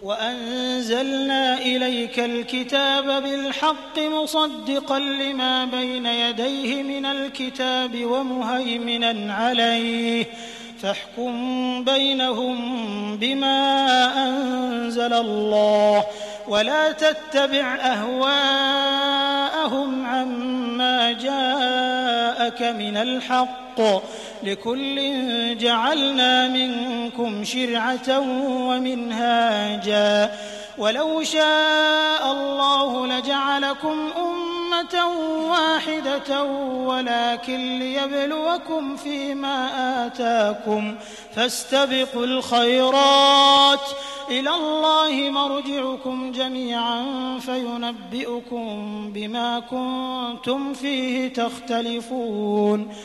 وأنزلنا إليك الكتاب بالحق مصدقا لما بين يديه من الكتاب ومهيمنا عليه فاحكم بينهم بما أنزل الله ولا تتبع أهواءهم عما جاءك من الحق لكل جعلنا منكم شرعة ومنهاجا ولو شاء الله لجعلكم أمة واحدة ولكن ليبلوكم فيما آتاكم فاستبقوا الخيرات إلى الله مرجعكم جميعا فينبئكم بما كنتم فيه تختلفون